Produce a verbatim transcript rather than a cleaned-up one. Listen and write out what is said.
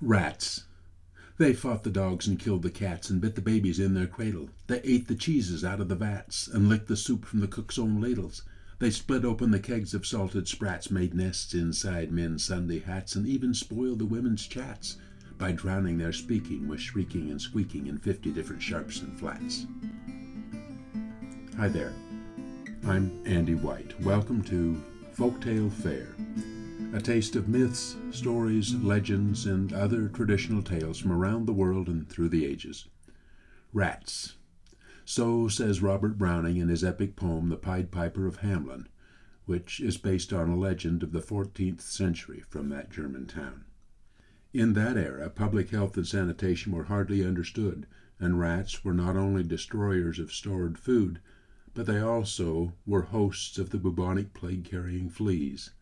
Rats. They fought the dogs and killed the cats and bit the babies in their cradle. They ate the cheeses out of the vats and licked the soup from the cook's own ladles. They split open the kegs of salted sprats, made nests inside men's Sunday hats, and even spoiled the women's chats by drowning their speaking with shrieking and squeaking in fifty different sharps and flats. Hi there. I'm Andy White. Welcome to Folktale Fare, a taste of myths, stories, legends, and other traditional tales from around the world and through the ages. Rats. So says Robert Browning in his epic poem, The Pied Piper of Hamelin, which is based on a legend of the fourteenth century from that German town. In that era, public health and sanitation were hardly understood, and rats were not only destroyers of stored food, but they also were hosts of the bubonic plague-carrying fleas.